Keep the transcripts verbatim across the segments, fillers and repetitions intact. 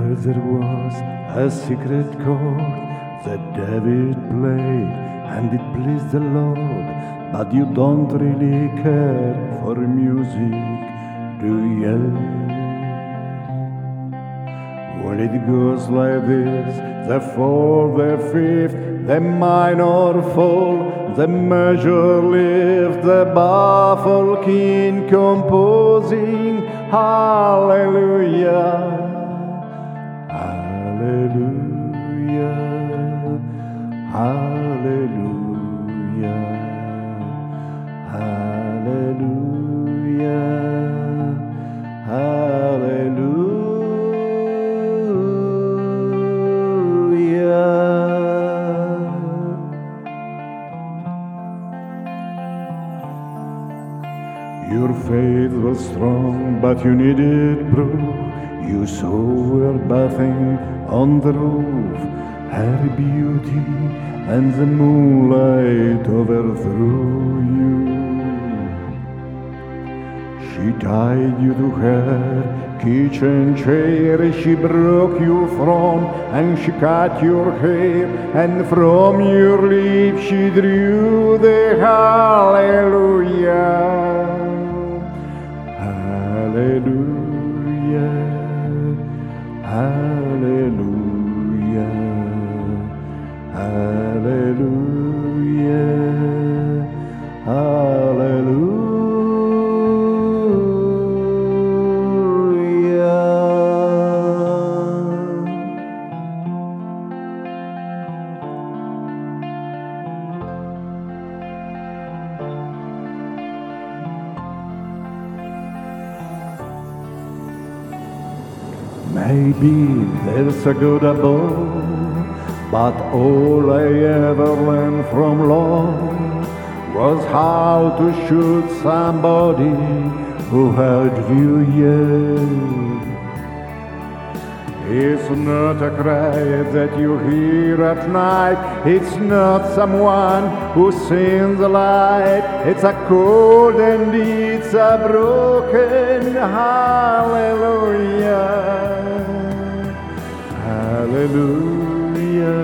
there was a secret chord that David played, and it pleased the Lord. But you don't really care for music, do you? When it goes like this, the fourth, the fifth, the minor fall, the major lift, the baffled king composing, hallelujah, hallelujah, hallelujah, hallelujah, hallelujah. Your faith was strong, but you needed proof. You saw her bathing on the roof, her beauty and the moonlight overthrew you. She tied you to her kitchen chair, she broke your throne and she cut your hair, and from your lips she drew the hallelujah. Hallelujah, hallelujah, hallelujah, hallelujah. Maybe there's a good above, but all I ever learned from love was how to shoot somebody who hurt you yet. It's not a cry that you hear at night, it's not someone who sings the light, it's a cold and it's a broken hallelujah. Hallelujah,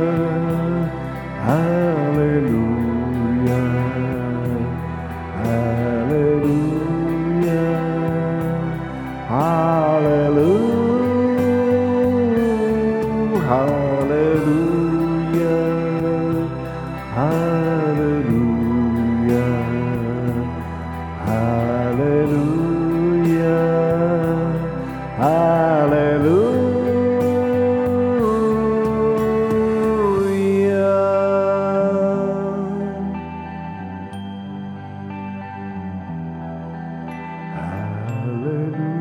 hallelujah, hallelujah, hallelujah, hallelujah, hallelujah, hallelujah, hallelujah. Hallelujah.